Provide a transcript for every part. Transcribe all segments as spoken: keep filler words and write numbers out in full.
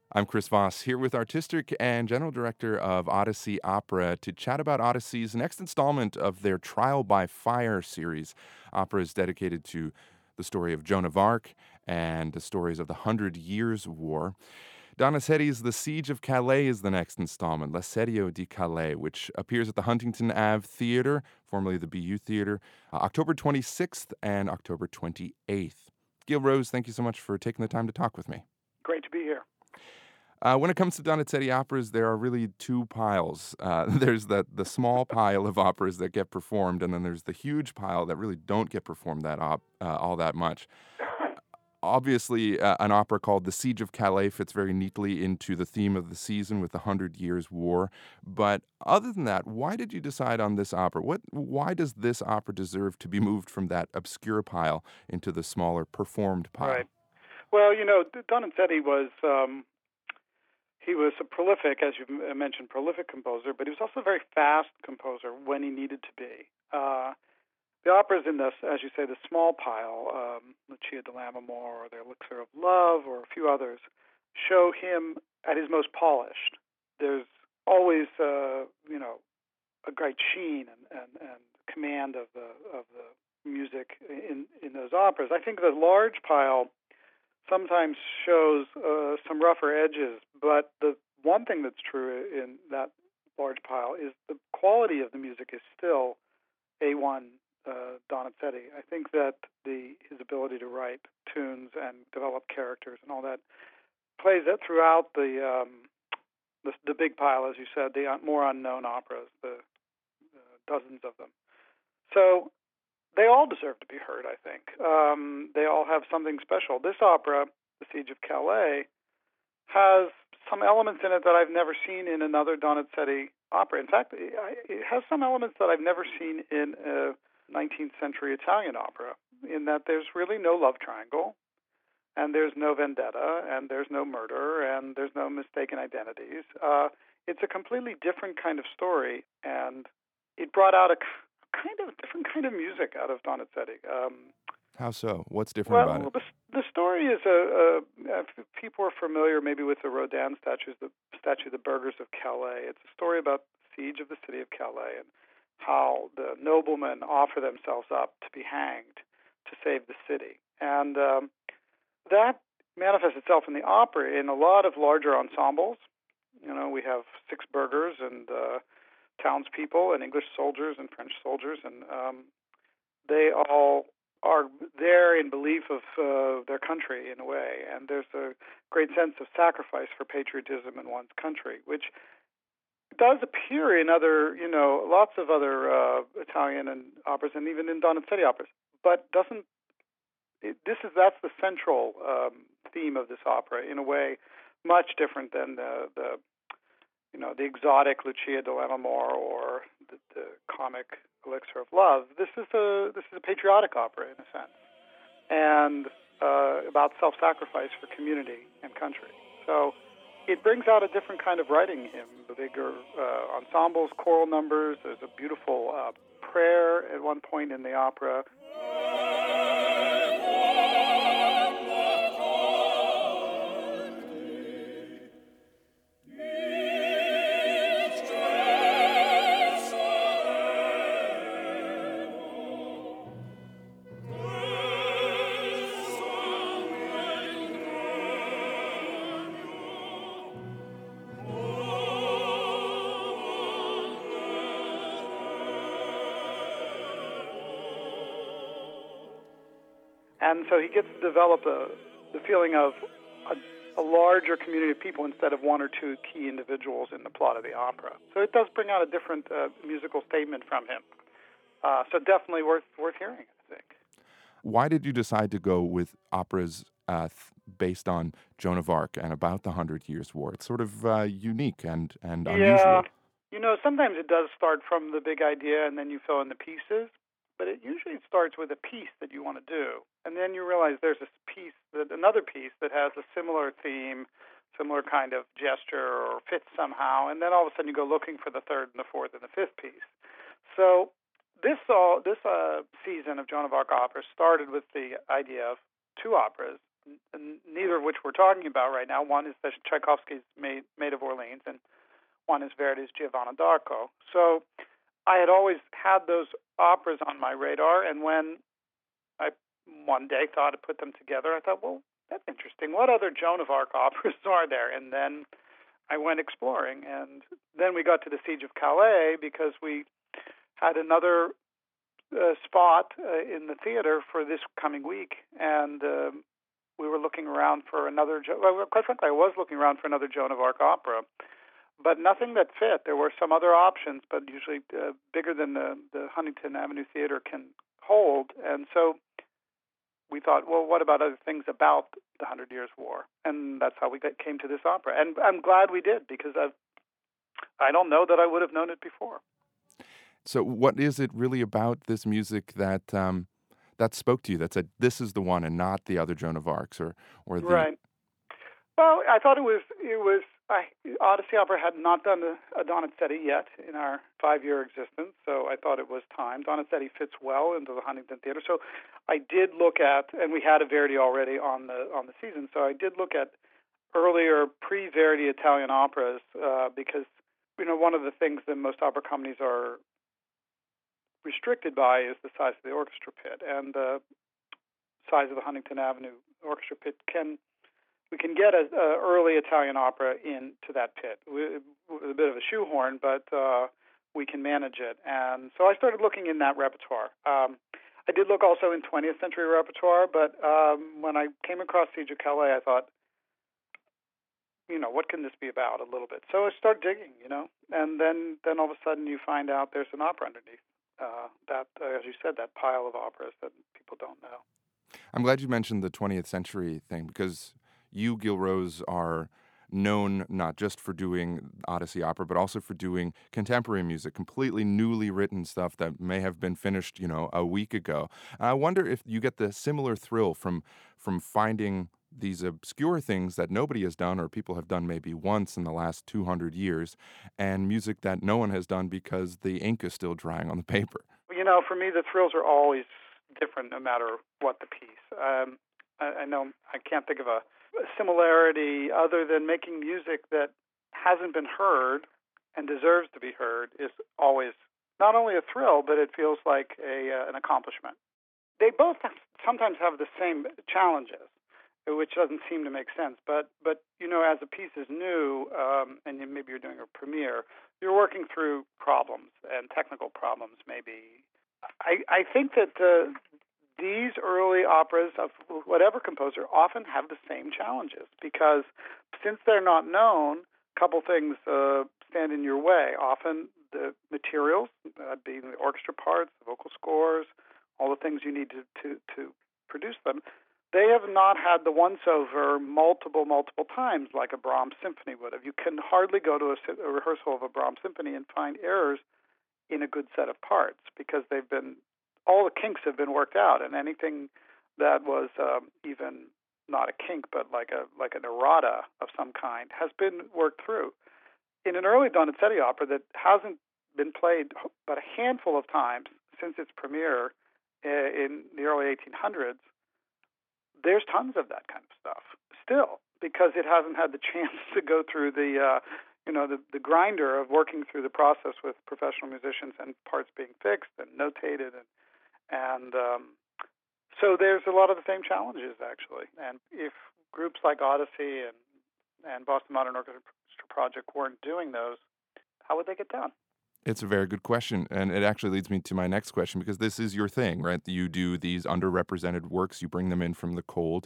I'm Chris Voss, here with artistic and general director of Odyssey Opera to chat about Odyssey's next installment of their Trial by Fire series. Opera is dedicated to the story of Joan of Arc and the stories of the Hundred Years' War. Donizetti's The Siege of Calais is the next installment, L'Assedio di Calais, which appears at the Huntington Ave Theater, formerly the B U Theater, uh, October twenty-sixth and October twenty-eighth. Gil Rose, thank you so much for taking the time to talk with me. Great to be here. Uh, when it comes to Donizetti operas, there are really two piles. Uh, there's the, the small pile of operas that get performed, and then there's the huge pile that really don't get performed that op, uh, all that much. Obviously, uh, an opera called The Siege of Calais fits very neatly into the theme of the season with the Hundred Years' War. But other than that, why did you decide on this opera? What? Why does this opera deserve to be moved from that obscure pile into the smaller performed Right. pile? Well, you know, Donizetti was um, he was a prolific, as you m- mentioned, prolific composer, but he was also a very fast composer when he needed to be. Uh, the operas in this, as you say, the small pile, um, Lucia di Lammermoor or The Elixir of Love, or a few others, show him at his most polished. There's always, uh, you know, a great sheen and, and, and command of the of the music in in those operas. I think the large pile sometimes shows uh, some rougher edges, but the one thing that's true in that large pile is the quality of the music is still A one uh, Donizetti. I think that the his ability to write tunes and develop characters and all that plays it throughout the um, the, the big pile, as you said, the more unknown operas, the uh, dozens of them. So they all deserve to be heard, I think. Um, they all have something special. This opera, The Siege of Calais, has some elements in it that I've never seen in another Donizetti opera. In fact, it has some elements that I've never seen in a nineteenth century Italian opera, in that there's really no love triangle, and there's no vendetta, and there's no murder, and there's no mistaken identities. Uh, it's a completely different kind of story, and it brought out a kind of different kind of music out of Donizetti. Um, How so? What's different about well, it? the, the story is a, a, if people are familiar maybe with the Rodin statues, the statue, The Burghers of Calais. It's a story about the siege of the city of Calais and how the noblemen offer themselves up to be hanged to save the city. And um, that manifests itself in the opera in a lot of larger ensembles. You know, we have six burghers and uh, townspeople and English soldiers and French soldiers, and um, they all are there in belief of uh, their country in a way, and there's a great sense of sacrifice for patriotism in one's country, which does appear in other, you know, lots of other uh, Italian and operas, and even in Donizetti operas, but doesn't. It, this is that's the central um, theme of this opera in a way, much different than the the you know, the exotic Lucia di Lammermoor or the, the comic Elixir of Love. This is a this is a patriotic opera in a sense, and uh, about self-sacrifice for community and country. So it brings out a different kind of writing in him. The bigger uh, ensembles, choral numbers. There's a beautiful uh, prayer at one point in the opera. And so he gets to develop a, the feeling of a, a larger community of people instead of one or two key individuals in the plot of the opera. So it does bring out a different uh, musical statement from him. Uh, so definitely worth worth hearing, I think. Why did you decide to go with operas uh, th- based on Joan of Arc and about the Hundred Years' War? It's sort of uh, unique and, and Yeah, unusual. you know, sometimes it does start from the big idea and then you fill in the pieces, but it usually starts with a piece that you want to do. And then you realize there's this piece, that another piece that has a similar theme, similar kind of gesture or fits somehow, and then all of a sudden you go looking for the third and the fourth and the fifth piece. So this all this uh, season of Joan of Arc operas started with the idea of two operas n- neither of which we're talking about right now. One is the Tchaikovsky's Maid, Maid of Orleans, and one is Verdi's Giovanna d'Arco. So I had always had those operas on my radar, and when I one day thought to put them together, I thought, well, that's interesting. What other Joan of Arc operas are there? And then I went exploring, and then we got to the Siege of Calais because we had another uh, spot uh, in the theater for this coming week, and um, we were looking around for another. Jo- well, quite frankly, I was looking around for another Joan of Arc opera, but nothing that fit. There were some other options, but usually uh, bigger than the, the Huntington Avenue Theater can hold, and so we thought, well, what about other things about the Hundred Years' War? And that's how we got, came to this opera. And I'm glad we did, because I've, I don't know that I would have known it before. So what is it really about this music that um, that spoke to you, that said, this is the one and not the other Joan of Arcs? Or, or the... Right. Well, I thought it was, it was I, Odyssey Opera had not done a, a Donizetti yet in our five-year existence, so I thought it was time. Donizetti fits well into the Huntington Theater. So I did look at, and we had a Verdi already on the on the season, so I did look at earlier pre-Verdi Italian operas uh, because, you know, one of the things that most opera companies are restricted by is the size of the orchestra pit, and the size of the Huntington Avenue orchestra pit can we can get an early Italian opera into that pit with a bit of a shoehorn, but uh, we can manage it. And so I started looking in that repertoire. Um, I did look also in twentieth century repertoire, but um, when I came across Siege of Calais, I thought, you know, what can this be about a little bit? So I started digging, you know, and then, then all of a sudden you find out there's an opera underneath uh, that, uh, as you said, that pile of operas that people don't know. I'm glad you mentioned the twentieth century thing, because you, Gil Rose, are known not just for doing Odyssey opera, but also for doing contemporary music, completely newly written stuff that may have been finished, you know, a week ago. I wonder if you get the similar thrill from from finding these obscure things that nobody has done, or people have done maybe once in the last two hundred years, and music that no one has done because the ink is still drying on the paper. You know, for me, the thrills are always different no matter what the piece. Um, I, I know I can't think of a similarity other than making music that hasn't been heard and deserves to be heard is always not only a thrill, but it feels like a uh, an accomplishment. They both have, sometimes have the same challenges, which doesn't seem to make sense. But but you know, as a piece is new, um, and maybe you're doing a premiere, you're working through problems and technical problems. Maybe I I think that the these early operas of whatever composer often have the same challenges, because since they're not known, a couple things uh, stand in your way. Often the materials, uh, being the orchestra parts, the vocal scores, all the things you need to, to, to produce them, they have not had the once-over multiple, multiple times like a Brahms symphony would have. You can hardly go to a, a rehearsal of a Brahms symphony and find errors in a good set of parts, because they've been all the kinks have been worked out, and anything that was um, even not a kink, but like a like an errata of some kind, has been worked through. In an early Donizetti opera that hasn't been played but a handful of times since its premiere in the early eighteen hundreds, there's tons of that kind of stuff still, because it hasn't had the chance to go through the uh, you know the, the grinder of working through the process with professional musicians and parts being fixed and notated and And um, so there's a lot of the same challenges, actually. And if groups like Odyssey and, and Boston Modern Orchestra Project weren't doing those, how would they get done? It's a very good question, and it actually leads me to my next question, because this is your thing, right? You do these underrepresented works, you bring them in from the cold.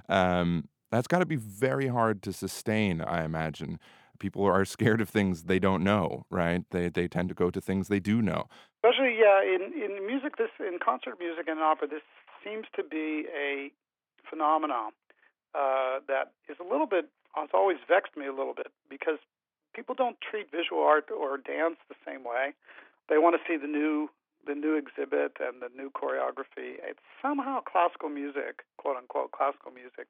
Um, that's got to be very hard to sustain, I imagine. People are scared of things they don't know, right? They they tend to go to things they do know. Especially, yeah, in, in music, this in concert music and opera, this seems to be a phenomenon uh, that is a little bit, it's always vexed me a little bit, because people don't treat visual art or dance the same way. They want to see the new the new exhibit and the new choreography. It's somehow classical music, quote unquote classical music.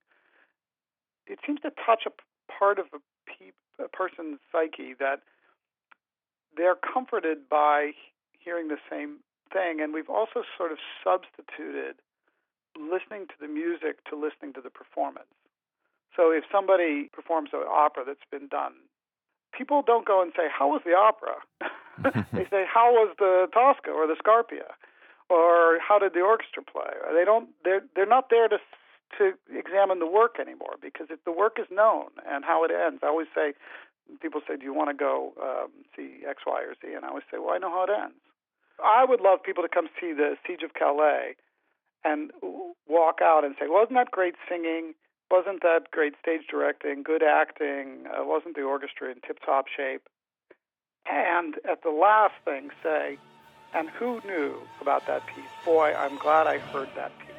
It seems to touch a part of a, pe- a person's psyche that they're comforted by hearing the same thing, and we've also sort of substituted listening to the music to listening to the performance. So if somebody performs an opera that's been done, people don't go and say, how was the opera? They say, how was the Tosca or the Scarpia? Or how did the orchestra play? Or they don't, they're, they're not there to to examine the work anymore, because if the work is known and how it ends, I always say, people say, do you want to go um, see X, Y, or Z? And I always say, well, I know how it ends. I would love people to come see the Siege of Calais and walk out and say, wasn't that great singing? Wasn't that great stage directing, good acting? Uh, wasn't the orchestra in tip-top shape? And at the last thing say, and who knew about that piece? Boy, I'm glad I heard that piece.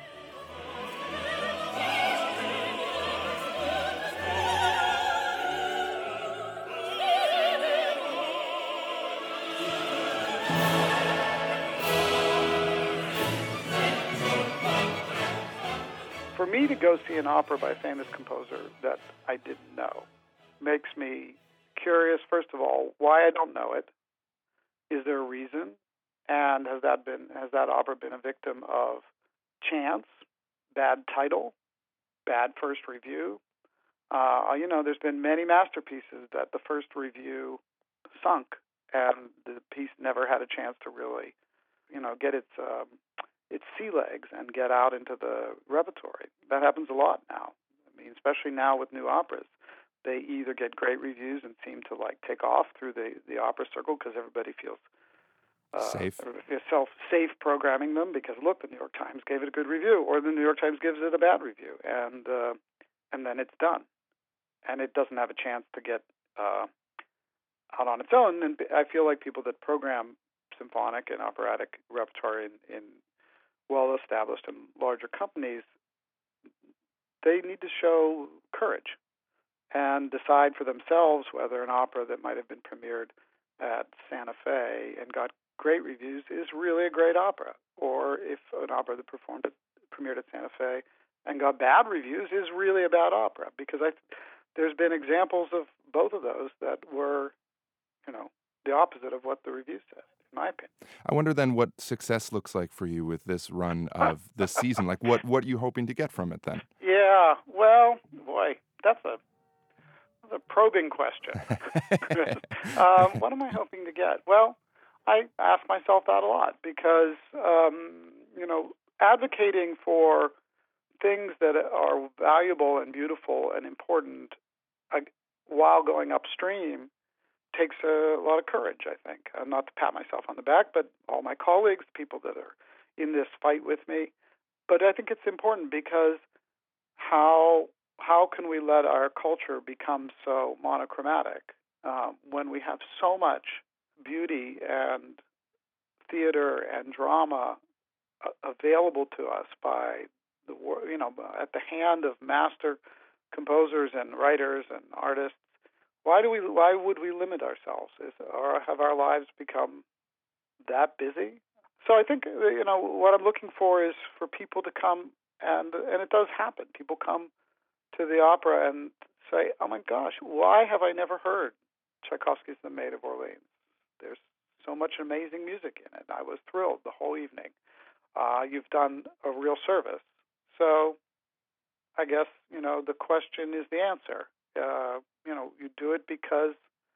For me to go see an opera by a famous composer that I didn't know makes me curious, first of all, why I don't know it. Is there a reason? And has that been has that opera been a victim of chance, bad title, bad first review? Uh, you know, there's been many masterpieces that the first review sunk, and the piece never had a chance to really, you know, get its um, its sea legs and get out into the repertory. That happens a lot now. I mean, especially now with new operas. They either get great reviews and seem to like take off through the, the opera circle because everybody feels uh, safe, self safe programming them because look, the New York Times gave it a good review, or the New York Times gives it a bad review, and uh, and then it's done, and it doesn't have a chance to get uh, out on its own. And I feel like people that program symphonic and operatic repertoire in, in well-established and larger companies, they need to show courage and decide for themselves whether an opera that might have been premiered at Santa Fe and got great reviews is really a great opera, or if an opera that performed at, premiered at Santa Fe and got bad reviews is really a bad opera. Because I, there's been examples of both of those that were, you know, the opposite of what the review said, in my opinion. I wonder then what success looks like for you with this run of this season. Like, what, what are you hoping to get from it then? Yeah, well, boy, that's a that's a probing question. um, what am I hoping to get? Well, I ask myself that a lot because, um, you know, advocating for things that are valuable and beautiful and important uh, while going upstream takes a lot of courage, I think. Uh, not to pat myself on the back, but all my colleagues, people that are in this fight with me. But I think it's important because how how can we let our culture become so monochromatic um, when we have so much beauty and theater and drama uh, available to us by the you know at the hand of master composers and writers and artists? Why do we? Why would we limit ourselves? Is, or have our lives become that busy? So I think you know what I'm looking for is for people to come, and and it does happen. People come to the opera and say, "Oh my gosh, why have I never heard Tchaikovsky's The Maid of Orleans? There's so much amazing music in it. I was thrilled the whole evening. Uh, you've done a real service." So I guess you know the question is the answer. Uh, you know, you do it because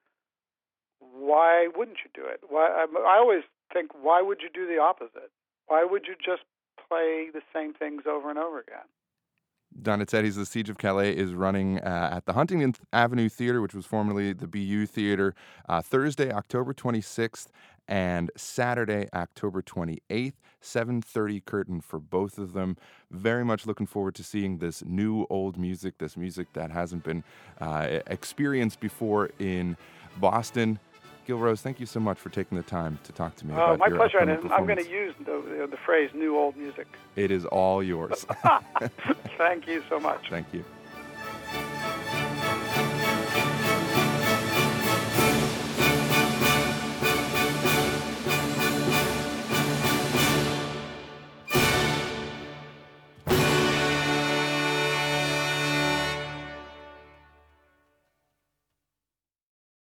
why wouldn't you do it? Why I, I always think, why would you do the opposite? Why would you just play the same things over and over again? Donizetti's The Siege of Calais is running uh, at the Huntington Avenue Theater, which was formerly the B U Theater, uh, Thursday, October twenty-sixth, and Saturday, October twenty-eighth, seven thirty curtain for both of them. Very much looking forward to seeing this new old music, this music that hasn't been uh, experienced before in Boston. Gil Rose, thank you so much for taking the time to talk to me oh, about my your pleasure, and upcoming I'm going to performance. use the, the phrase new old music. It is all yours. Thank you so much. Thank you.